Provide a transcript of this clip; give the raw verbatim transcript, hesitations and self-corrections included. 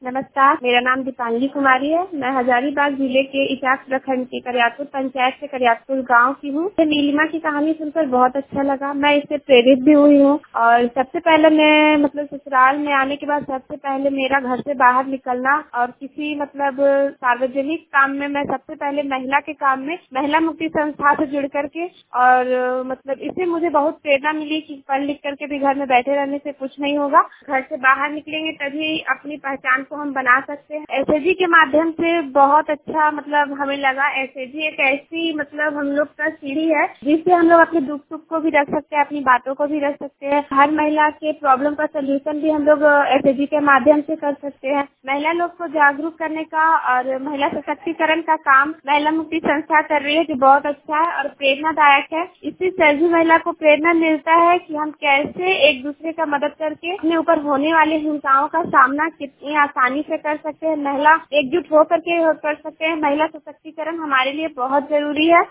नमस्कार, मेरा नाम दीपांगी कुमारी है। मैं हजारीबाग जिले के इचाक प्रखंड के करियापुर पंचायत से करियापुर गांव की हूँ। नीलिमा की कहानी सुनकर बहुत अच्छा लगा। मैं इससे प्रेरित भी हुई हूँ और सबसे पहले मैं मतलब ससुराल में आने के बाद सबसे पहले मेरा घर से बाहर निकलना और किसी मतलब सार्वजनिक काम में मैं सबसे पहले महिला के काम में महिला मुक्ति संस्था से जुड़ करके और मतलब इससे मुझे बहुत प्रेरणा मिली कि पढ़ लिख करके भी घर में बैठे रहने से कुछ नहीं होगा। घर से बाहर निकलेंगे तभी अपनी पहचान को हम बना सकते हैं। एसएजी के माध्यम से बहुत अच्छा मतलब हमें लगा। एसएजी एक ऐसी मतलब हम लोग का सीढ़ी है जिससे हम लोग अपने दुख सुख को भी रख सकते हैं, अपनी बातों को भी रख सकते हैं। हर महिला के प्रॉब्लम का सोल्यूशन भी हम लोग एसएजी के माध्यम से कर सकते हैं। महिला लोग को जागरूक करने का और महिला सशक्तिकरण का काम महिला मुक्ति संस्था कर रही है, जो बहुत अच्छा है और प्रेरणादायक है। इससे सभी महिला को प्रेरणा मिलता है कि हम कैसे एक दूसरे का मदद करके अपने ऊपर होने वाली हिंसाओं का सामना कितनी आसानी से कर सकते हैं। महिला एकजुट होकर के कर सकते हैं। महिला सशक्तिकरण हमारे लिए बहुत जरूरी है।